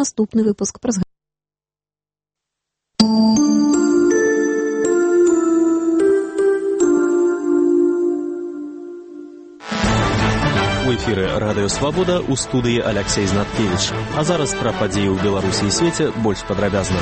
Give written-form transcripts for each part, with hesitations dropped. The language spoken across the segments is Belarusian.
наступны выпуск праз У эфіры радыё Свабода, у студыі Аляксей Знаткевіч. А зараз пра падзеі ў Беларусі і свеце больш падрабязна.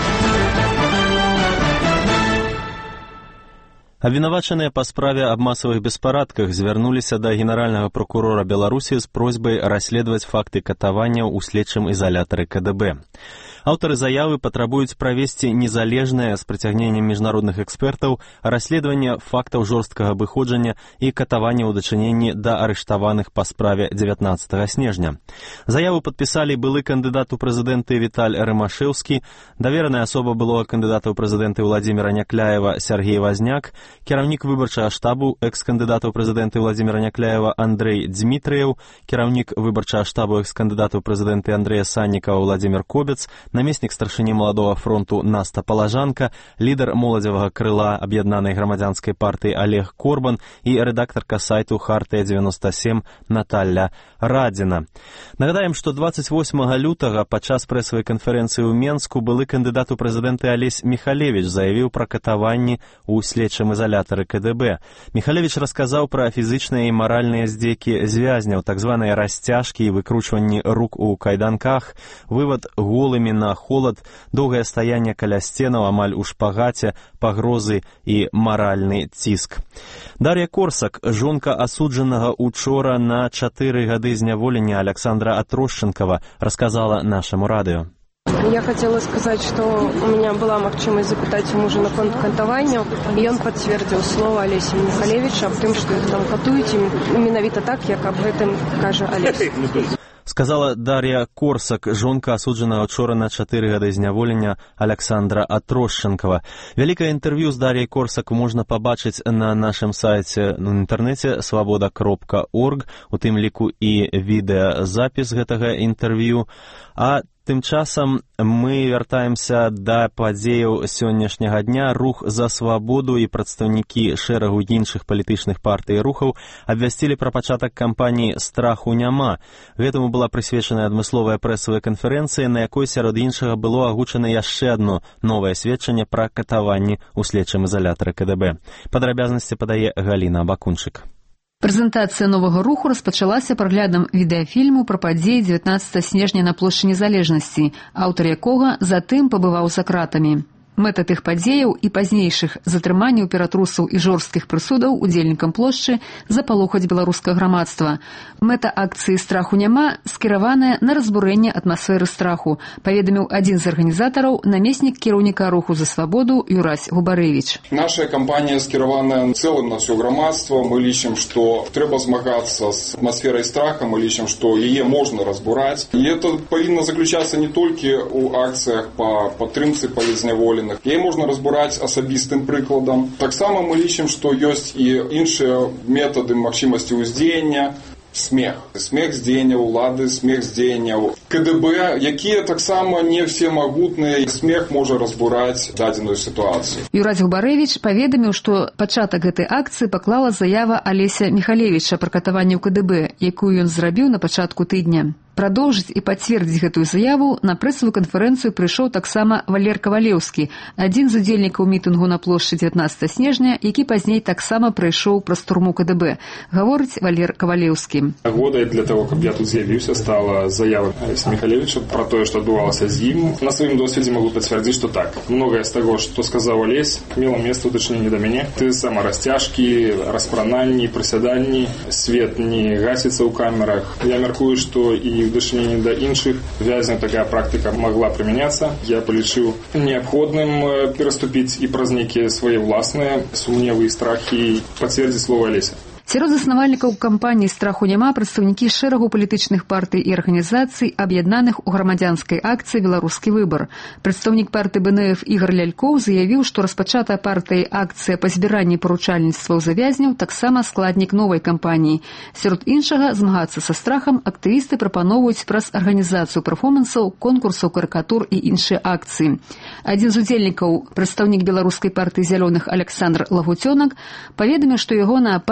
Абвінавачаныя па справе аб масавых беспарадках звярнуліся да генеральнага прокурора Беларусі з просьбай расследаваць факты катаванняў у следчым изолятары КДБ. Аўтары заявы патрабуюць правесці незалежнае з прыцягненнем міжнародных экспертаў расследаванне фактаў жорсткага абыходжання і катавання ў дачыненні да арыштаваных па справе 19 снежня. Заяву падпісалі былы кандыдат у прэзідэнты Віталь Рымашэўскі, давераная асоба былога кандыдата ў прэзідэнты Владзіміра Някляева Сергей Вазняк, кіраўнік выбарчага штабу экс-кандыдата ў прэзідэнты Владзіміра Някляева Андрэй Дзмітрыеў, кіраўнік выбарчага штабу экс-кандыдата ў прэзідэнты Андрэя Саннікава Владзімір Кобец, намеснік старшыні маладога фронту Наста Палажанка, лідар моладзевага крыла аб'яднанай грамадзянскай партыі Олег Корбан і рэдактарка сайту Хартыя-97 Наталля Радзіна. Нагадаем, што 28 лютага падчас прэсавай канферэнцыі ў Менску былы кандыдат у прэзідэнты Алесь Міхалевіч заявіў пра катаванні ў следчым изолятары КДБ. Міхалевіч расказаў пра фізычныя і маральныя здзекі з вязняў, так званыя расцяжкі і выкручванні рук у кайданках, вывад голымі на холад, доўгае стаянне каля сценаў амаль у шпагаце, пагрозы і маральны ціск. Дар'я Корсак, жонка асуджанага учора на 4 гады зняволення Александра Атрощенкова, рассказала нашему радио. Я хотела сказать, что у меня была магчымасць запытаць у мужа наконт катаванняў, і ён пацвердзіў слова Алеся Міхалевіча аб тым, што іх там катуюць, менавіта так, як аб гэтым кажа Алесь. Сказала Дар'я Корсак, жонка асуджанага учора на 4 гады зняволення Александра Атрощенкова. Вялікае інтэрв'ю з Дар'яй Корсак можна пабачыць на нашым сайце на інтэрнэце svoboda.org, у тым ліку і відэазапіс гэтага інтэрв'ю. А тым часам мы вяртаемся да падзеяў сённяшняга дня. Рух за свабоду і прадстаўнікі шэрагу іншых палітычных партый і рухаў абвясцілі пра пачатак кампаніі «Страху няма». Гэтаму была прысвечаная адмысловая прэсавая канферэнцыя, на якой сярод іншага было агучана яшчэ адно новае сведчанне пра катаванні ў следчым изолятары КДБ. Падрабязнасці падае Галіна Абакунчык. Прэзентацыя новага руху распачалася праглядам відэафільму пра падзеі 19 снежня на плошчы Незалежнасці, аўтар якога затым пабываў за кратамі. Мэта тых падзеяў і пазнейшых затрыманняў ператрусаў і жорсткіх прысудаў удзельнікам плошчы запалохаць беларускае грамадства. Мэта акцыі «Страху няма» скіраваная на разбурэнне атмасферы страху, паведаміў адзін з арганізатараў, намеснік кіраўніка руху за свабоду Юрась Губарэвіч. Наша кампанія скіраваная цэлым на ўсё грамадства. Мы лічым, што трэба змагацца з атмасферай страха, мы лічым, што яе можна разбураць. І это павінна заключацца не толькі ў акцыях па падтрымцы палізняволеных. Яе можна разбураць асабістым прыкладам. Таксама мы лічым, што ёсць і іншыя метады магчымасці ўздзеяння. Смех здзеяння ўлады, смех здзеянняў КДБ, якія таксама не все магутныя. Смех можа разбураць дадзеную сітуацыю. Юрась Губарэвіч паведаміў, што пачатак гэтай акцыі паклала заява Алеся Міхалевіча пра катаванне ў КДБ, якую ён зрабіў на пачатку тыдня. Прадоўжыць і пацвердзіць гэтую заяву на прэсавую канферэнцыю прыйшоў таксама Валер Кавалеўскі, адзін з удзельнікаў мітынгу на плошчы 19 снежня, які пазней таксама прыйшоў праз турму КДБ. Гаворыць Валер Кавалеўскі. Нагодай для того, каб я тут з'явіўся, стала заява Алеся Міхалевіча пра тое, што адбывалася з ім. На сваім досведзе магу пацвердзіць, што так. Многае з таго, што сказаў Алесь, мела месца ў дачыненні да мяне. Ты сама расцяжкі, распрананні, прысяданні, свет не гасіцца ў камерах. Я мяркую, што і в дачыненні да іншых вязняў такая практыка магла прымяняцца. Я палічыў неабходным пераступіць і праз нейкія свае ўласныя сумневы і страхі пацвердзіць слова Алеся. Сярод заснавальнікаў кампаніі «Страху няма» прадстаўнікі шэрагу палітычных партый і арганізацый, аб'яднаных у грамадзянскай акцыі «Беларускі выбар». Прадстаўнік партыі БНФ Ігар Лялькоў заявіў, што распачатая партыяй акцыя па збіранні паручальніцтваў за вязняў таксама складнік новай кампаніі. Сярод іншага, змагацца са страхам актывісты прапаноўваюць праз арганізацыю перфомансаў, конкурсаў карыкатур і іншыя акцыі. Адзін з удзельнікаў, прадстаўнік беларускай партыі зялёных Александр Лагуцёнак, паведаміў, што ягоная партыя не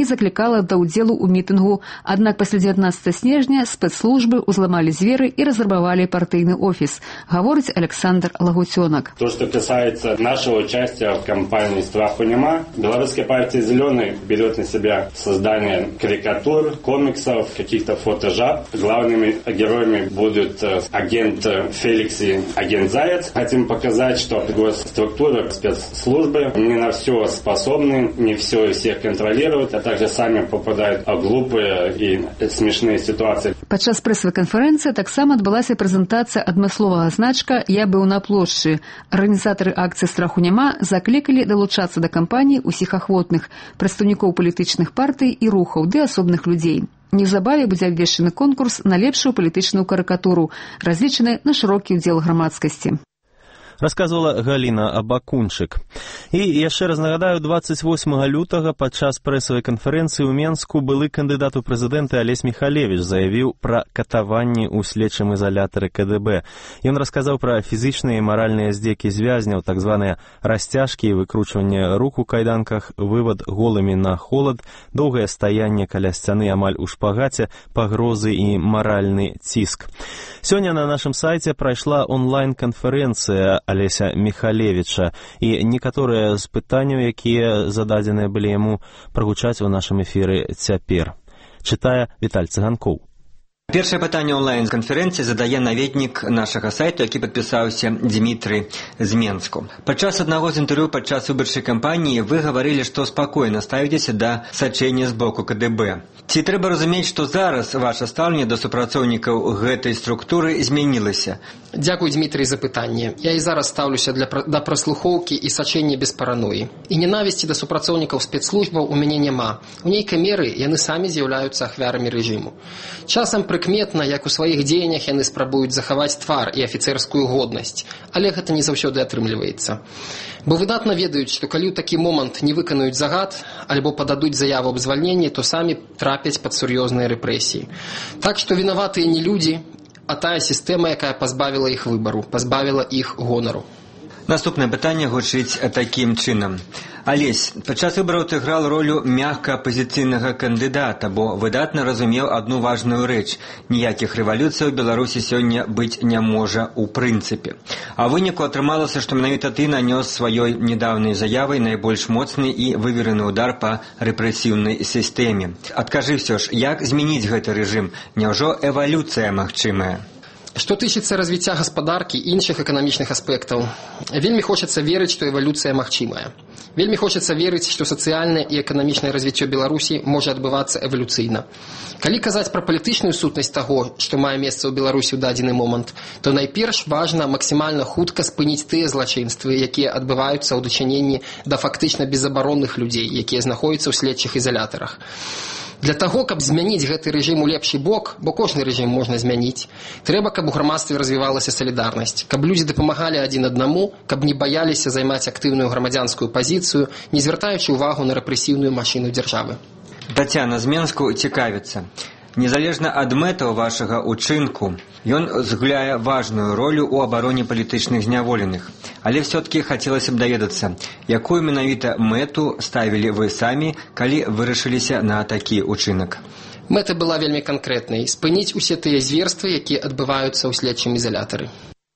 не заклікала да ўдзелу ў мітынгу. Аднак пасля 19 снежня спецслужбы узламалі дзверы і разрабавалі партыйны офіс, гаворыць Александр Лагутёнок. То, что касается нашего участия в кампании «Страху нема», Белорусская партия «Зеленый» берет на себя создание карикатур, комиксов, каких-то фотожаб. Главными героями будут агент Феликс и агент Заяц. Хотим показать, что госструктуры, спецслужбы не на все способны, не все и всех контролируют, а также сами попадают в глупые и смешные ситуации. Падчас прэсавай канферэнцыі таксама адбылася прэзентацыя адмысловага значка «Я быў на плошчы». Арганізатары акцыі «Страху няма» заклікалі далучацца да кампаніі ўсіх ахвотных, прадстаўнікоў палітычных партый і рухаў ды асобных людзей. Неўзабаве будзе абвешчаны конкурс на лепшую палітычную карыкатуру, разлічаны на шырокі ўдзел грамадскасці. Расказвала Галіна Абакунчык. І яшчэ раз нагадаю, 28 лютага падчас прэсавай канферэнцыі ў Менску былы кандыдат у прэзідэнты Алесь Михалевич заявіў пра катаванні ў следчым изолятары КДБ. Ён расказаў пра фізічныя і маральныя здзекі з вязняў, так званыя расцяжкі і выкручванне рук у кайданках, вывад голымі на холад, доўгае стаянне каля сцяны амаль у шпагаце, пагрозы і маральны ціск. Сёння на нашым сайце прайшла онлайн-канферэнцыя Алеся Михалевича, і некаторыя з пытанняў, якія зададзеныя былі яму, прагучаць у нашым эфіры цяпер. Чытае Віталь Цыганкоў. Першае пытанне онлайн-канферэнцыі задае наведнік нашага сайту, які падпісаўся Дмітрый з Менску. Падчас аднаго з інтэрв'ю падчас выбарчай кампаніі вы гаварылі, што спакойна ставіцеся да сачэння з боку КДБ. Ці трэба разумець, што зараз ваша стаўленне да супрацоўнікаў гэтай структуры змянілася? Дзякуй, Дмітрый, за пытанне. Я і зараз стаўлюся да праслухоўкі і сачэння без параноі. І ненавісці да супрацоўнікаў спецслужбаў у мяне няма. У нейкай меры яны самі з'яўляюцца ахвярамі рэжыму. Часам прыкметна, як у сваіх дзеяннях яны спрабуюць захаваць твар і афіцэрскую годнасць, але гэта не заўсёды атрымліваецца. Бо выдатна ведаюць, што калі ў такі момант не выканаюць загад альбо пададуць заяву аб звальненні, то самі трапяць пад сур'ёзныя рэпрэсіі. Так што вінаватыя не людзі, а тая сістэма, якая пазбавіла іх выбару, пазбавіла іх гонару. Наступнае пытанне гучыць такім чынам. Алесь, падчас выбараў ты грал ролю мякка апазіцыйнага кандыдата, бо выдатна разумеў адну важную рэч. Ніякіх рэвалюцый у Беларусі сёння быць не можа ў прынцыпе. А выніку атрымалася, што менавіта ты нанёс сваёй недаўняй заявай найбольш моцны і вывераны ўдар па рэпрэсіўнай сістэме. Адкажы ўсё ж, як змяніць гэты рэжым? Няўжо эвалюцыя магчымая? Што тычыцца развіцця гаспадаркі і іншых эканамічных аспектаў, вельмі хочацца верыць, што эвалюцыя магчымая. Вельмі хочацца верыць, што сацыяльнае і эканамічнае развіццё Беларусі можа адбывацца эвалюцыйна. Калі казаць пра палітычную сутнасць таго, што мае месца ў Беларусі ў дадзены момант, то найперш важна максімальна хутка спыніць тыя злачынствы, якія адбываюцца ў дачыненні да фактычна безабаронных людзей, якія знаходзяцца ў следчых ізалятарах. Для таго, каб змяніць гэты рэжым у лепшы бок, бо кожны рэжым можна змяніць, трэба, каб у грамадстве развівалася салідарнасць, каб людзі дапамагалі адзін аднаму, каб не баяліся займаць актыўную грамадзянскую пазіцыю, не звяртаючы ўвагу на рэпрэсіўную машыну дзяржавы. Тацяна з Менску цікавіцца. Незалежна ад мэтаў вашага ўчынку, ён згуляе важную ролю ў абароне палітычных зняволеных. Але все-таки хацелася б даведацца, якую менавіта мэту ставілі вы самі, калі вырашыліся на такі ўчынак? Мэта была вельмі канкрэтнай – спыніць усе тыя зверствы, якія адбываюцца ў следчым ізалятары.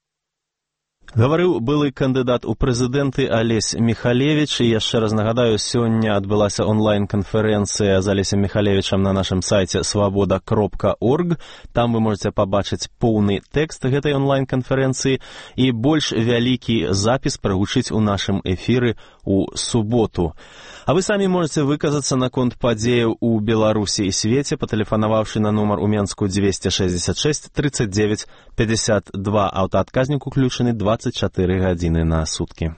Гаварыў былы кандыдат у прэзідэнты Алесь Михалевич, і яшчэ раз нагадаю, сёння адбылася онлайн-канферэнцыя з Алесем Михалевичам на нашым сайце свабода.орг. Там вы можете пабачыць поўны тэкст гэтай онлайн-канферэнцыі, і больш вялікі запіс прагучыць у нашым эфіры у суботу. А вы самі можете выказацца наконт падзеяў у Беларусі і свеце, патэлефанаваўшы на нумар у Менску 266 39 52. Аўтаадказнік уключаны 24 гадзіны на суткі.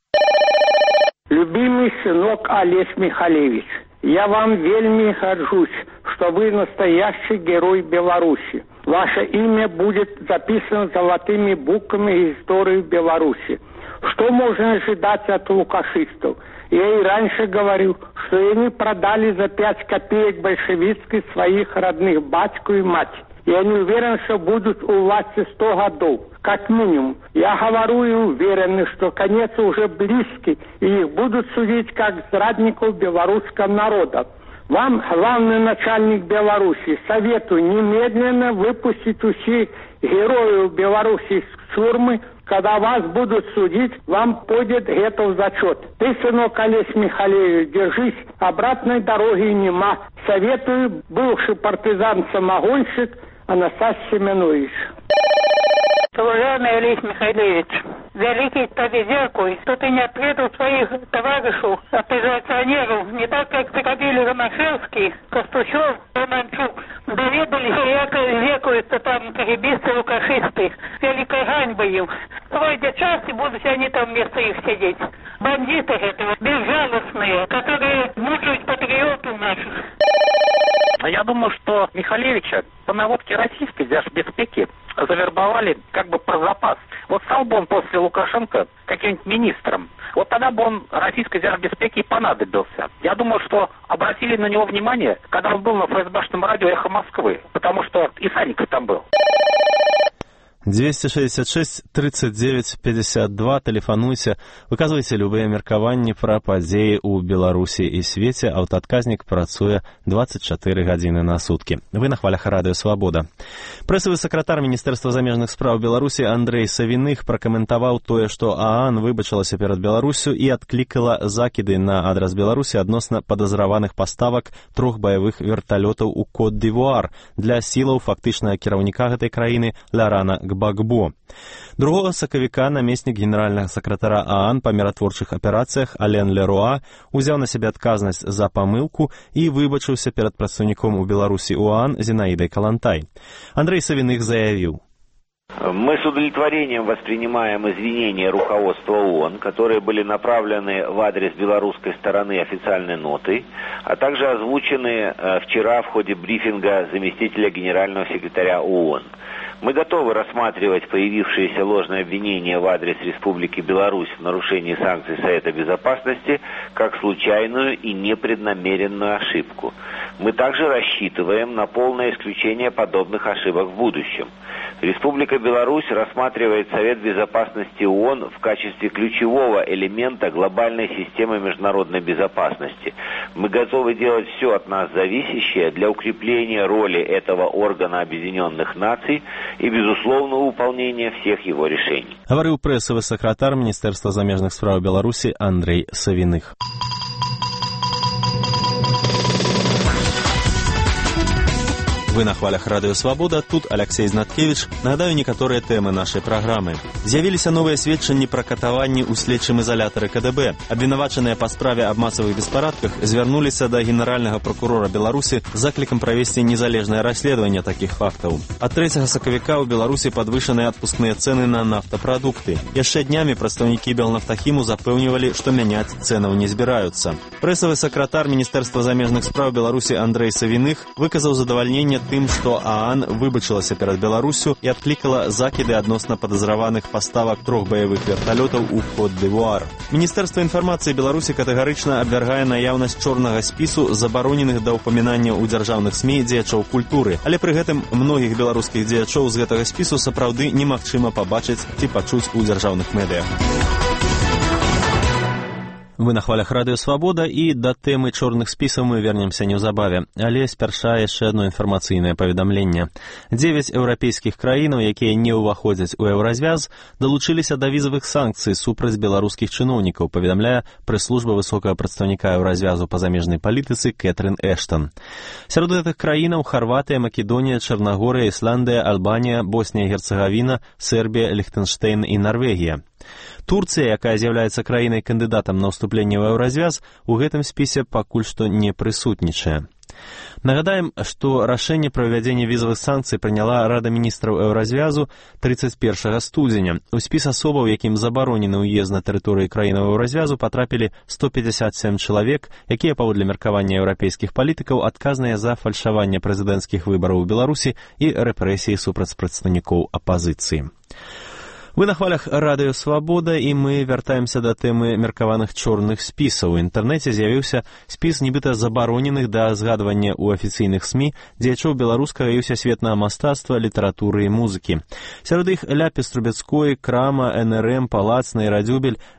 Любимый сынок Алесь Михалевич, я вам вельми горжусь, что вы настоящий герой Беларуси. Ваше имя будет записано золотыми буквами истории Беларуси. Что можно ожидать от лукашистов? Я и раньше говорил, что они продали за 5 копеек большевистской своих родных батьку и мать. Я не уверен, что будут у власти 100 годов, как минимум. Я говорю и уверен, что конец уже близкий, и их будут судить как зрадников белорусского народа. Вам, главный начальник Беларуси, советую немедленно выпустить всех героев Беларуси с тюрьмы. Когда вас будут судить, вам будет это в зачет. Ты, сынок Олесь Михалевич, держись, обратной дороги нема. Советую бывший партизан-самогонщик Анастасий Семенович. Уважаемый Олесь Михайлович, великий тебе дякую, что ты не ответил своих товарищей, оппозиционеров, не так, как приходили Ромашевский, Костучев, Романчук. Доведались, лекаются там кагибисты, лукашисты. Великой ганьбы им. Пройдет час, и будут они там вместо их сидеть. Бандиты этого, безжалостные, которые мучают патриотов наших. Я думаю, что Михалевича по наводке российской держбезпеки завербовали как бы про запас. Вот стал бы он после Лукашенко каким-нибудь министром, вот тогда бы он российской держбезпеки и понадобился. Я думаю, что обратили на него внимание, когда он был на ФСБшном радио «Эхо Москвы», потому что и Санников там был. 266 39 52, тэлефануйце, выказвайце любыя меркаванні пра падзеі ў Беларусі і свеце. Аўтаадказнік працуе 24 гадзіны на суткі. Вы на хвалях радыё «Свабода». Прэсавы сакратар Міністэрства замежных спраў Беларусі Андрэй Савіных пракаментаваў тое, што ААН выбачылася перад Беларусю і адклікала закіды на адрас Беларусі адносна падазраваных паставак 3 баявых верталётаў у Кот-д'Івуар для сілаў фактычнага кіраўніка гэтай краіны Ларана Гбагбо. 2 сакавіка намеснік генеральнага сакратара ААН па міратворчых аперацыях Ален Леруа узяў на сябе адказнасць за памылку і выбачыўся перад прадстаўніком у Беларусі ОАН Зинаидой Калантай. Андрей Савиных заявил: Мы с удовлетворением воспринимаем извинения руководства ООН, которые были направлены в адрес белорусской стороны официальной нотой, а также озвучены вчера в ходе брифинга заместителя генерального секретаря ООН. Мы готовы рассматривать появившиеся ложные обвинения в адрес Республики Беларусь в нарушении санкций Совета Безопасности как случайную и непреднамеренную ошибку. Мы также рассчитываем на полное исключение подобных ошибок в будущем. Республика Беларусь рассматривает Совет Безопасности ООН в качестве ключевого элемента глобальной системы международной безопасности. Мы готовы делать все от нас зависящее для укрепления роли этого органа Объединенных Наций и безусловного выполнения всех его решений. Говорил прэсавы сакратар Міністэрства замежных спраў Беларусі Андрэй Савіных. Вы на хвалях радыё «Свабода», тут Алексей Знаткевич. Нагадаю некаторыя тэмы нашай праграмы. З'явіліся новыя сведчанні пра катаванні ў следчым изолятары КДБ. Абвінавачаныя па справе аб масавых беспарадках звярнуліся да генеральнага прокурора Беларусі з заклікам правесці незалежнае расследаванне такіх фактаў. Ад 3 сакавіка ў Беларусі падвышаныя адпускныя цэны на нафтапрадукты. Яшчэ днямі прадстаўнікі Белнафтахіму запэўнівалі, што мяняць цэнаў не збіраюцца. Прэсавы сакратар Міністэрства замежных спраў Беларусі Андрэй Савіных выказаў задавальненне тым, што ААН выбачылася перад Беларусю і адклікала закіды адносна падазраваных паставак 3 баявых верталётаў у Кот-д'Івуар. Міністэрства інфармацыі Беларусі катэгарычна абвяргае наяўнасць чорнага спісу забароненых да ўпамінання ў дзяржаўных СМІ дзеячоў культуры, але пры гэтым многіх беларускіх дзеячоў з гэтага спісу сапраўды немагчыма пабачыць ці пачуць у дзяржаўных медыях. Вы на хвалях радыё «Свабода» і да тэмы чорных спісаў мы вернемся неўзабаве. Але спярша яшчэ адно інфармацыйнае паведамленне. 9 еўрапейскіх краінаў, якія не ўваходзяць у еўразвяз, далучыліся да візавых санкцый супраць беларускіх чыноўнікаў, паведамляе прэс-служба высокага прадстаўніка еўразвязу па замежнай палітыцы Кэтрын Эштон. Сярод гэтых краінаў Харватыя, Македонія, Чарнагорыя, Ісландыя, Албанія, Боснія і Герцагавіна, Сербія, Ліхтэнштэйн і Нарвегія. Турцыя, якая з'яўляецца краінай-кандыдатам на ўступленне ў еўразвяз, у гэтым спісе пакуль што не прысутнічае. Нагадаем, што рашэнне пра ўвядзенне візавых санкцый прыняла Рада міністраў еўразвязу 31 студзеня. У спіс асобаў, якім забаронены ўезд на тэрыторыі краінаў еўразвязу, патрапілі 157 чалавек, якія паводле меркавання еўрапейскіх палітыкаў адказныя за фальшаванне прэзідэнцкіх выбараў у Беларусі і рэпрэсіі супраць прадстаўнікоў апазіцыі. Вы на хвалях радыё «Свабода» і мы вяртаемся да тэмы меркаваных чорных спісаў. У інтэрнэце з'явіўся спіс нібыта забароненых да згадвання ў афіцыйных СМІ дзеячоў беларускага і ўсясветнага мастацтва, літаратуры і музыкі. Сярод іх Ляпіс Трубецкой, Крама, НРМ, Палац, Найрадзюбель,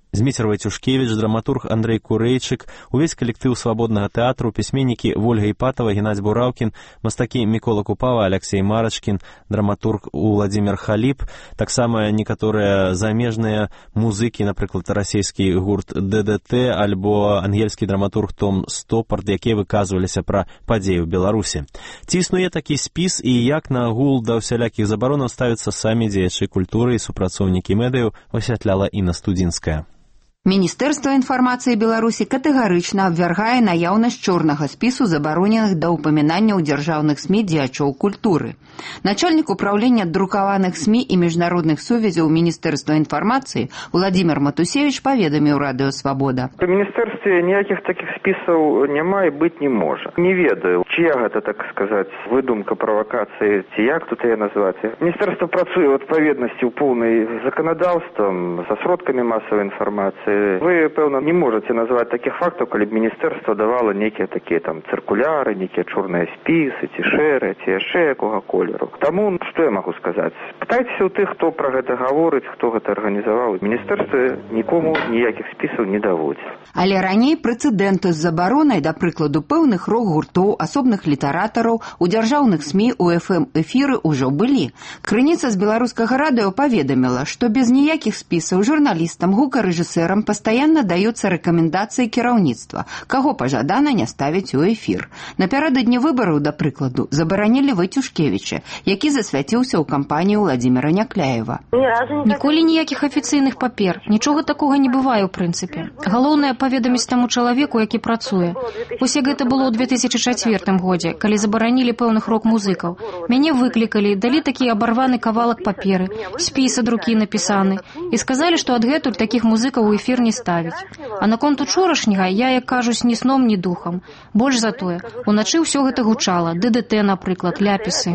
Зміцер Вайцюшкевіч, драматург Андрей Курэйчык, увесь калектыў свабоднага тэатру, пісьменнікі Вольга Іпатава, Геннадзь Бураўкін, мастакі Мікола Купава, Алексей Марачкін, драматург Уладзімир Халіп, таксама некаторыя замежныя музыкі, напрыклад, расійскі гурт ДДТ альбо ангельскі драматург Том Стопард, якія выказваліся пра падзеі ў Беларусі. Ці існуе такі спіс і як на агул да ўсялякіх забаронаў ставяцца самі дзеячы культуры і супрацоўнікі медыяў, высвятляла Інна Студзінская. Міністэрства інфармацыі Беларусі катэгарычна абвяргае наяўнасць чорнага спісу забароненых да ўпамінання ў дзяржаўных СМІ дзеячоў культуры. Начальнік управлення друкаваных СМІ і міжнародных сувязяў Міністэрства інфармацыі Владимир Матусевич паведаміў Радыё Свабода. У міністэрстве ніякіх такіх спісаў няма і быць не можа. Не ведаю, чия гэта, так сказаць, выдумка, правакацыі, ці як тут яе назваць. Міністэрства працуе ў адпаведнасці ў поўнай заканадаўствам, са сродкамі масавай інфармацыі. Вы, пэўна, не можаце назваць такіх фактаў, калі б міністэрства давала нейкія такія там цыркуляры, нейкія чорныя спісы, ці шэрыя, ці яшчэ якога колеру. Таму, што я магу сказаць? Пытайцеся ў тых, хто пра гэта гаворыць, хто гэта арганізаваў. Міністэрства нікому ніякіх спісаў не даводзіць. Але раней прэцэдэнты з забаронай, да прыкладу, пэўных рок-гуртоў, асобных літаратараў у дзяржаўных СМІ у FM-эфіры ўжо былі. Крыніца з беларускага радыё паведаміла, што без ніякіх спісаў журналістам, гукарэжысэрам пастаянна даюцца рэкамендацыі кіраўніцтва, каго пажадана не ставіць у эфір. Напярэдадні выбараў, да прыкладу, забаранілі Вайцюшкевіча, які засвяціўся ў кампаніі Владзіміра Някляева. Ніколі ніякіх афіцыйных папер, нічога такога не бывае ў прынцыпе. Галоўнае паведаміць таму чалавеку, які працуе. Вось як гэта было ў 2004 годзе, калі забаранілі пэўных рок-музыкаў. Мяне выклікалі, далі такі абарваны кавалак паперы, спіс ад рукі напісаны, і сказалі, што адгэтуль такіх музыкаў у эфір не ставіць. А наконт учорашняга я, як кажуць, ні сном, ні духам. Больш за тое, уначы ўсё гэта гучала, ДДТ, напрыклад, ляпісы.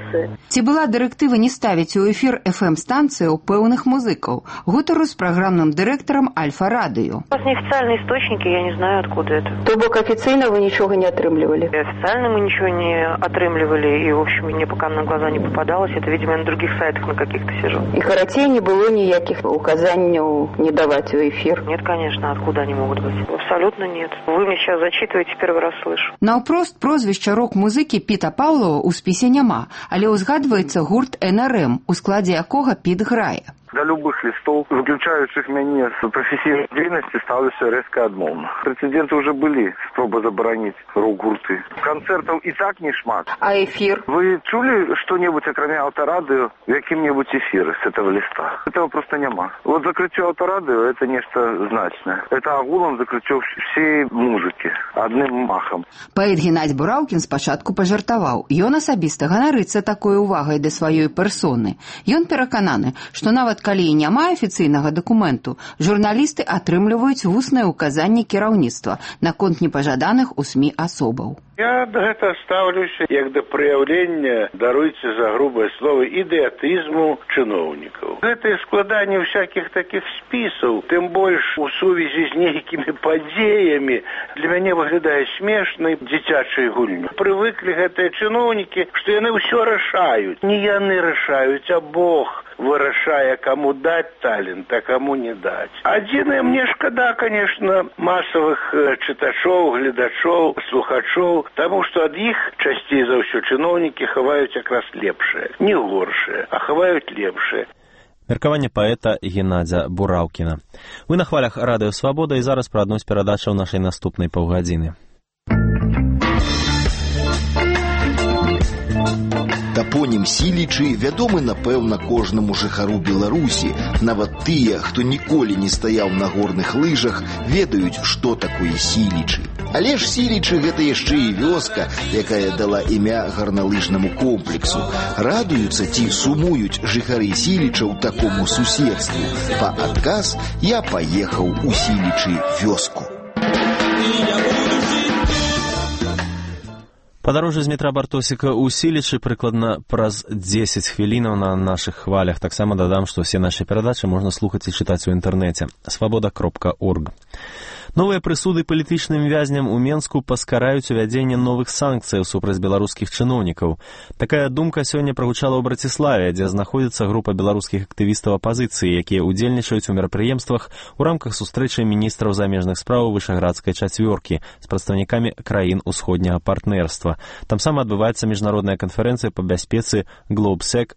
Ці была дырэктыва не ставіць у эфір FM-станцыяў пэўных музыкаў? Гутару з праграмным дырэктарам Альфа-радыё. У вас неофициальные источники, я не знаю, откуда это. То бок официально вы ничего не отрымливали? Официально мы ничего не отрымливали, и, в общем, мне пока на глаза не попадалось. Это, видимо, я на других сайтах на каких-то сижу. И карацей не было никаких указаний не давать в эфир? Нет, конечно, откуда они могут быть? Абсолютно нет. Вы мне сейчас зачитываете, первый раз слышу. Наўпрост прозвішча рок-музыкі Піта Паўлова ў спісе няма, але ўзгадваецца гурт НРМ, у складзе якога Піт грае. Для любых листов, выключающих меня с профессиональной деятельности, ставлюся резко отмовно. Прецеденты уже были, спробы заборонить рок-гурты. Концертов и так не шмат. А эфир? Вы чули что-нибудь, кроме Авторадио, в каким-нибудь эфире с этого листа? Этого просто нема. Вот закрытие Авторадио — это нечто значное. Это агулом закрытие всей музыки одним махом. Паэт Геннадзь Бураўкін спачатку пажартаваў. Ён асабіста ганарыцца такой увагай да сваёй персоны. Ён перакананы, што нават калі і няма афіцыйнага дакументу, журналісты атрымліваюць вуснае ўказанне кіраўніцтва наконт непажаданых у СМІ асобаў. Я да гэта ставлюся як да праяўлення, даруйце за грубае слово, ідыятызму чыноўнікаў. Гэтае складанне всякіх такіх спісаў, тым больш у сувязі з нейкімі падзеямі, для мяне выглядае смешнай дзіцячай гульню. Прывыклі гэтыя чыноўнікі, што яны ўсё рашаюць. Не яны рашаюць, а Бог вырашае, каму даць талент, а каму не даць. Адзінае, мне шкада, конечно, масавых чытачоў, гледачоў, слухачоў, таму што ад іх часцей за ўсё чыноўнікі хаваюць якраз лепшае. Не горшае, а хаваюць лепшае. Меркаванне паэта Геннадзя Бураўкіна. Вы на хвалях Радыё Свабода і зараз пра адну з перадачаў нашай наступнай паўгадзіны. Тапонім Сілічы вядомы, напэўна, кожнаму жыхару Беларусі. Нават тыя, хто ніколі не стаяў на горных лыжах, ведаюць, што такое Сілічы. Але ж Сілічы — гэта яшчэ і вёска, якая дала імя гарналыжнаму комплексу. Радуюцца ці сумуюць жыхары Сілічаў такому суседству. Па адказ я паехаў у Сілічы вёску. Падарожжа з метра Бартосіка ў Сілічы прыкладна праз 10 хвілінаў на нашых хвалях. Таксама дадам, што ўсе нашы перадачы можна слухаць і чытаць у інтэрнэце. Свабода.орг. Новыя прысуды палітычным вязням у Менску паскараюць увядзенне новых санкцыяў супраць беларускіх чыноўнікаў. Такая думка сёння прагучала ў Браціславе, дзе знаходзіцца група беларускіх актывістаў апазіцыі, якія удзельнічаюць у мерапрыемствах у рамках сустрэчы міністраў замежных спраў Вышэградскай чацвёркі з прадстаўнікамі краін усходняга партнерства. Там сама адбываецца міжнародная канферэнцыя па бяспецы GlobeSec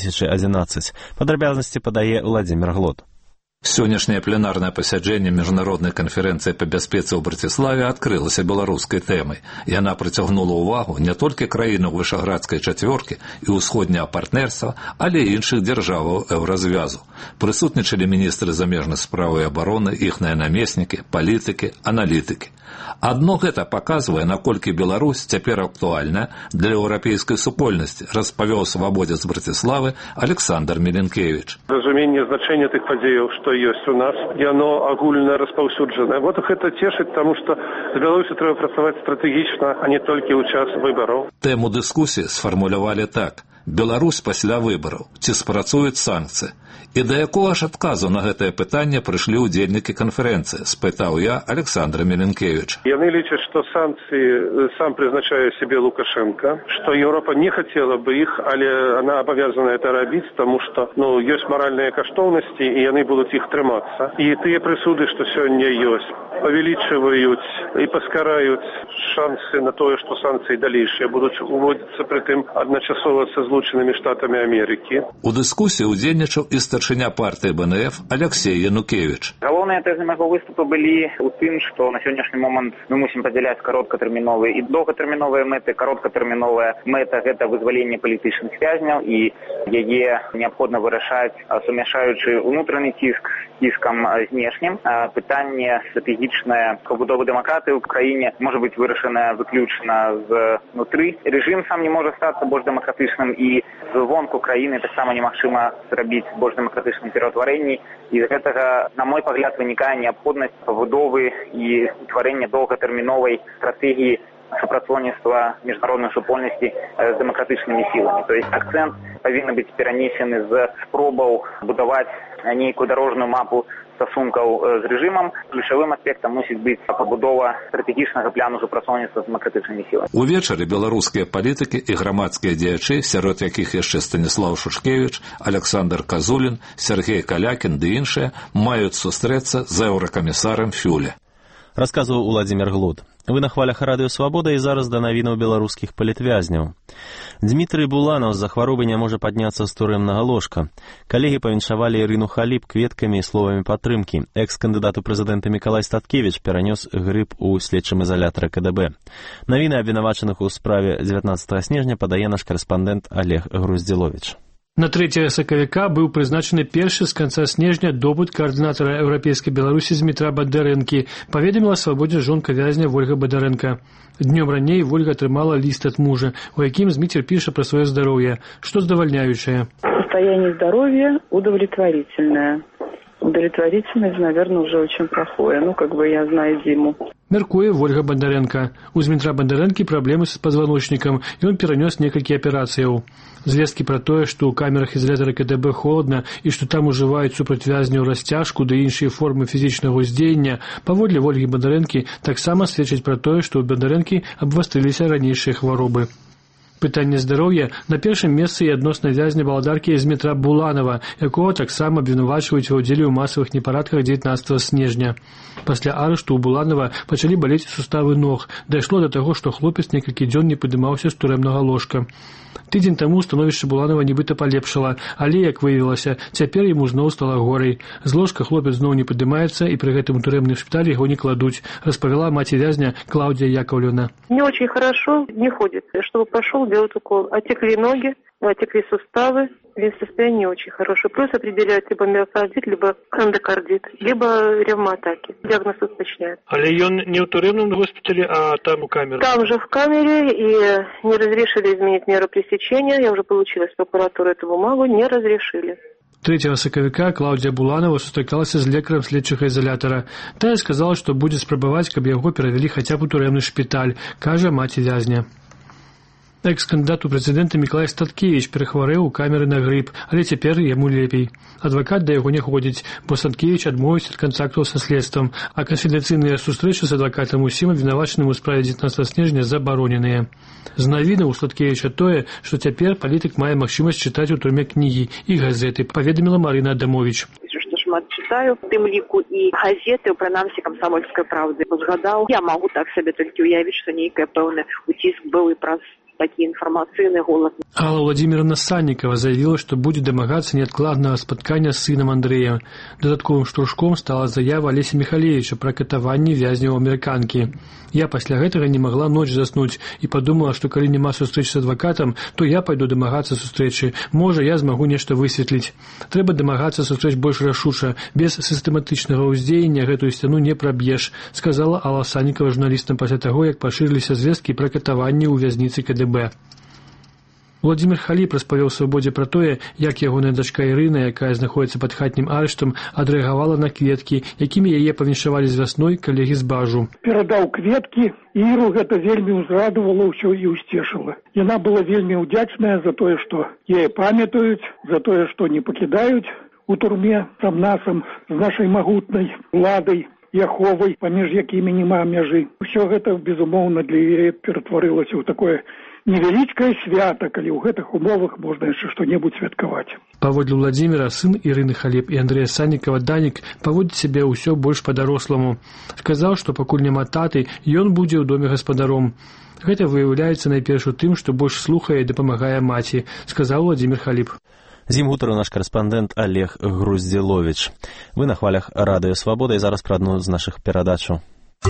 2011. Падрабязнасці падае Владзімір Глод. Сённяшняе пленарнае пасяджэнне міжнароднай канферэнцыі па бяспецы ў Браціславе адкрылася беларускай тэмай. Яна прыцягнула ўвагу не толькі краінаў Вышэградскай чацвёркі і ўсходняга партнерства, але і іншых дзяржаваў еўразвязу. Прысутнічалі міністры замежных спраў і абароны, іхныя намеснікі, палітыкі, аналітыкі. Адно гэта паказвае, наколькі Беларусь цяпер актуальная для еўрапейскай супольнасці, распавёў свабодзец Браціславы Александр Міленкевіч. Разуменне значэння тых падзеяў, што ёсць у нас, яно агульна распаўсюджанае. Вот гэта цешыць, таму што з Беларусі трэба працаваць стратэгічна, а не толькі ў час выбараў. Тэму дыскусіі сфармулявалі так: Беларусь пасля выбараў, ці спрацуюць санкцыі? І да якога ж адказу на гэтае пытанне прыйшлі ўдзельнікі канферэнцыі, спытаў я Александра Міленкевіча. Яны лічаць, што санкцыі сам прызначае сябе Лукашенко, што Еўропа не хацела бы іх, але она абавязана это рабіць, таму што ёсць маральныя каштоўнасці, і яны будуць іх трымацца. І тыя прысуды, што сёння ёсць, павялічваюць і паскараюць шансы на тое, што санкцыі далейшыя будуць уводзіцца пры тым адначасова са Злучанымі Штатамі Амерыкі. У дыскусіі ўдзельнічаў і старшыня партыі БНФ Алексей Янукевіч. Галоўныя тэзы майго выступу былі ў тым, што на сённяшні момант мы мусім падзяляць кароткатэрміновыя і доўгатэрміновыя мэты. Кароткатэрміновая мэта – гэта вызваленне палітычных вязняў, і яе неабходна вырашаць, сумяшаючы ўнутраны ціск з ціскам знешнім. Пытанне стратэгічнае пабудовы дэмакратыі ў краіне можа быць вырашана выключна знутры. Рэжым сам не можа стацца больш дэмакратычным, і звонку краіны таксама немагчыма зрабіць больш дэмакратычным пераўтварэнні. І з гэтага, на мой пагляд, вынікае неабходнасць пабудовы і стварэння доўгатэрміновай стратэгіі супрацоўніцтва міжнароднай супольнасці з дэмакратычнымі сіламі. То есть акцэнт павінен быць перанесены з спробаў будаваць нейкую дарожную мапу стасункаў з рэжымам. Ключавым аспектам мусіць быць пабудова стратэгічнага пляну супрацоўніцтва з дэмакратычнымі сіламі. Увечары беларускія палітыкі і грамадскія дзеячы, сярод якіх яшчэ Станіслаў Шушкевіч, Александр Казулін, Сергей Калякін ды іншыя, маюць сустрэцца з еўракамісарам Фюле. Расказваў Владзімір Глод. Вы на хвалях Радыё Свабода, і зараз да навінаў беларускіх палітвязняў. Дмітрый Буланаў з-за хваробы не можа падняцца з турэмнага ложка. Калегі павіншавалі Ірыну Халіп кветкамі і словамі падтрымкі. Экс-кандыдат у прэзідэнты Мікалай Статкевіч перанёс грып у следчым ізалятары КДБ. Навіны абвінавачаных у справе 19 снежня падае наш карэспандэнт Олег Груздзіловіч. На 3 сакавіка быў прызначаны першы з канца снежня допыт каардынатара еўрапейскай Беларусі Змітра Бондарэнкі, паведаміла свабодзе жонка вязня Вольга Бондарэнка. Днём раней Вольга атрымала ліст ад мужа, у якім Зміцер піша пра сваё здароўе, што здавальняючае. Состояние здоровья удовлетворительное. Удовлетворительность, наверное, уже очень плохое. Я знаю Диму. Мяркуе Вольга Бондарэнка. У Змітра Бондарэнкі праблемы з пазваночнікам, і ён перанёс некалькі аперацыяў. Звесткі пра тое, што ў камерах ізалятара КДБ холодна і што там ужываюць супрацьвязняў расцяжку ды іншыя формы фізічнага ўздзеяння, паводле Вольгі Бондарэнкі таксама сведчаць пра тое, што ў Бондарэнкі абвастрыліся ранейшыя хваробы. Пытанне здароўя на першым месцы і адносна вязня валадаркі Змітра Буланава, якога таксама абвінавачваюць ва ўдзеле ў масавых непарадках 19 снежня. Пасля арышту ў Буланава пачалі балець суставы ног. Дайшло да таго, што хлопец некалькі дзён не падымаўся з турэмнага ложка. Тыдзень таму становішча Буланава нібыта палепшала, але, як выявілася, цяпер яму зноў стала горай. З ложка хлопец зноў не падымаецца, і пры гэтым у турэмны шпіталь яго не кладуць, распавяла маці вязня Клаўдія Яковлевна. Не очень хорошо, не ходит. Чтобы пошел, делать укол. Отекли ноги, отекли суставы. Весь состояние не очень хорошее. Плюс определяют либо миокардит, либо эндокардит, либо ревмоатаки. Диагноз уточняют. Але ён не ў турэмным госпитале, а там у камере? Там же в камере, и не разрешили изменить меру пресечения. Я уже получила с прокуратуры эту бумагу, не разрешили. 3 сакавіка Клаўдія Буланова сустракалася з лекарам следчага ізалятара. Тая сказала, што будзе спрабаваць, каб яго перавялі хаця б у турэмны шпіталь, кажа маці вязня. Экс-кандыдат у прэзідэнта Мікалай Статкевіч перахварэў у камеры на грып, але цяпер яму лепей. Адвакат да яго не ходзіць, бо Статкевіч адмовіць ад кантактаў са следствам, а канфідэнцыйныя сустрэчы з адвакатам усім абвінавачаным у справе 19 снежня забароненыя. З навіна ў Статкевіча тое, што цяпер палітык мае магчымасць чытаць у турме кнігі і газеты, паведаміла Марына Адамовіч. Шмат читаю, в тым ліку і газеты, прынамсі камсамольскай правды узгадаў. Я магу так сабе толькі уявіць, што нейкая пэўны уціск быў і праз такі інфармацыйны голад. Алла Владимировна Санникова заявила, что будет домагаться неоткладного споткания с сыном Андрея. Додатковым штуршком стала заява Олеся Михалевича про катаванне вязняў амерыканкі. Я пасля гэтага не могла ноч заснуць і подумала, што калі няма сустрэч з адвакатам, то я пойду домагацца сустрэчы. Можа, я змагу нешта высветліць. Трэба домагацца сустрэч больш рашуча. Без сістэматычнага ўздзеяння гэтую сцяну не праб'еш, сказала Алла Санникова журналістам пасля таго, як пашырыліся звесткі пра катаванне ў вязніцы КДБ. Владимир Халіп распавёў Свабодзе пра тое, як ягоная дачка Ірына, якая знаходзіцца пад хатнім арыштам, адрэагавала на кветкі, якімі яе павіншавалі з вясной калегі з Бажу. Перадаў кветкі, Іру гэта вельмі ўзрадавала ўсё і ўсцешыла. Яна была вельмі ўдзячная за тое, што яе памятаюць, за тое, што не пакідаюць у турме там насам з нашай магутнай уладай, Яховай, паміж якімі няма мяжы. Усё гэта, безумоўна, для яе ператварылася ў такое невялічкае свята, калі ў гэтых умовах можна яшчэ што-небудзь святкаваць. Паводле Владимира, сын Ірыны Халіп і Андрэя Санникова Данік паводзіць сябе ўсё больш па-даросламу. Сказаў, што пакуль няма таты, ён будзе ў доме гаспадаром. Гэта выяўляецца найперш у тым, што больш слухае і дапамагае маці, сказаў Владимир Халіп. З ім гутарыў наш карэспандэнт Олег Груздзіловіч. Вы на хвалях Радыё Свабода і зараз пра адну з нашых перадачаў.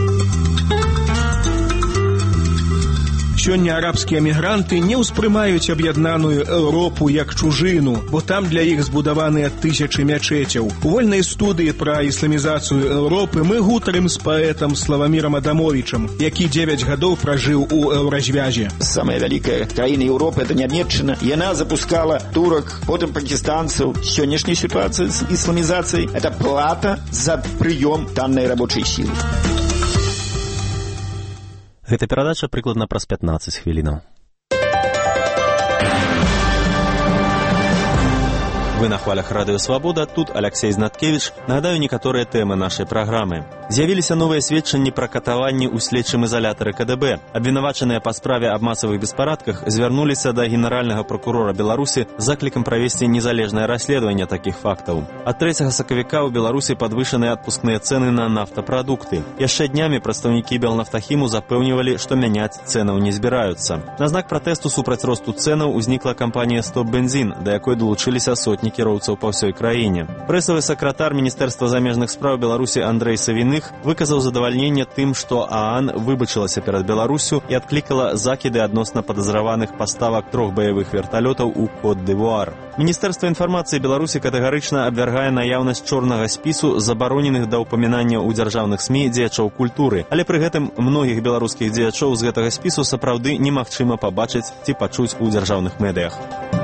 Сёння арабскія мігранты не ўспрымаюць аб'яднаную Еўропу як чужыну, бо там для іх збудаваныя тысячы мячэцяў. У вольнай студыі пра ісламізацыю Еўропы мы гутарым з паэтам Славамірам Адамовічам, які 9 гадоў пражыў у Еўразвязе. Самая вялікая краіна Еўропы — это Нямецчына. Яна запускала турак, потым пакістанцаў. Сённяшняя сітуацыя з ісламізацыяй — это плата за прыём таннай рабочай сілы. Гэта перадача прыкладна праз 15 хвілінаў. Вы на хвалях Радыё Свабода, тут Алексей Знаткевич. Нагадаю некаторыя тэмы нашай праграмы. З'явіліся новыя сведчанні пра катаванні ў следчым изолятары КДБ. Абвінавачаныя па справе аб масавых беспарадках звярнуліся да генеральнага прокурора Беларусі з заклікам правесці незалежнае расследаванне такіх фактаў. Ад 3 сакавіка ў Беларусі падвышаныя адпускныя цэны на нафтапрадукты. Яшчэ днямі прадстаўнікі Белнафтахіму запэўнівалі, што мяняць цэнаў не збіраюцца. На знак пратэсту супраць росту цэнаў узнікла кампанія «Стоп бензін», да якой далучыліся сотні кіроўцаў па ўсёй краіне. Прэсавы сакратар Міністэрства замежных спраў Беларусі Андрэй Савіных выказаў задавальненне тым, што ААН выбачылася перад Беларусю і адклікала закіды адносна падазраваных паставак 3 баявых верталётаў у Кот-д'Івуар. Міністэрства інфармацыі Беларусі катэгарычна абвяргае наяўнасць чорнага спісу забароненых да ўпамінання ў дзяржаўных СМІ дзеячоў культуры, але пры гэтым многіх беларускіх дзеячоў з гэтага спісу сапраўды немагчыма пабачыць ці пачуць у дзяржаўных медыях.